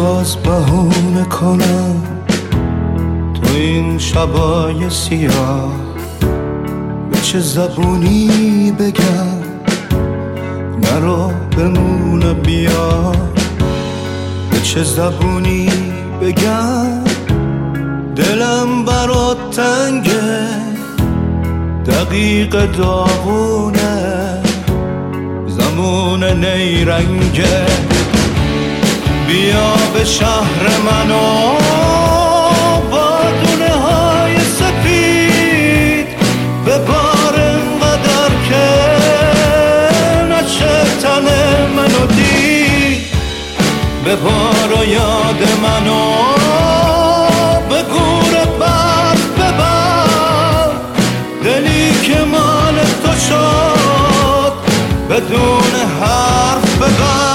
باز بهونه کنم تو این شبای سیاه؟ به چه زبونی بگم نرو بمونه بیا؟ به چه زبونی بگم دلم برات تنگه، دقیق داغونه، زمون نیرنگه. بیا به شهر منو با دونه های سپید ببار انقدر که نشه تن منو دید. ببار و یاد منو به گور برف ببر، دلی که مال تو شد بدون حرف ببر.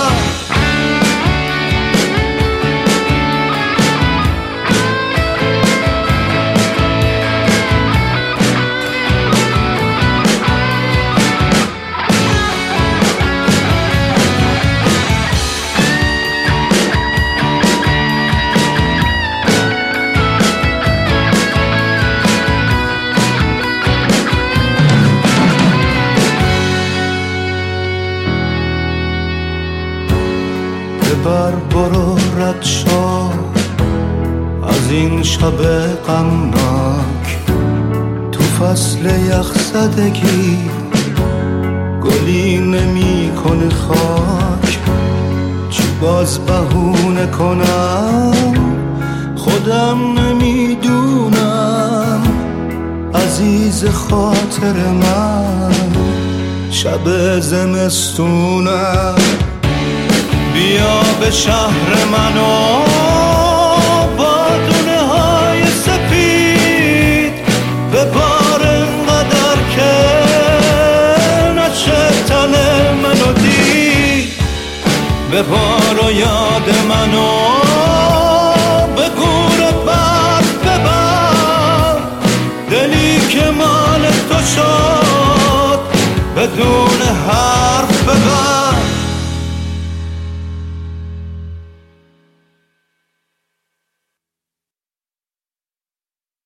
ببر برو رد شو از این شب غمناک، تو فصل یخزدگی گلی نمی کنه خاک. چی باز بهونه کنم خودم نمیدونم، عزیز خاطر من شب زمستونم. بیا به شهر منو با دونه های سپید ببار انقدر که نشه تن منو دید. ببار و یاد منو به گور برف ببر، دلی که مال تو شد بدون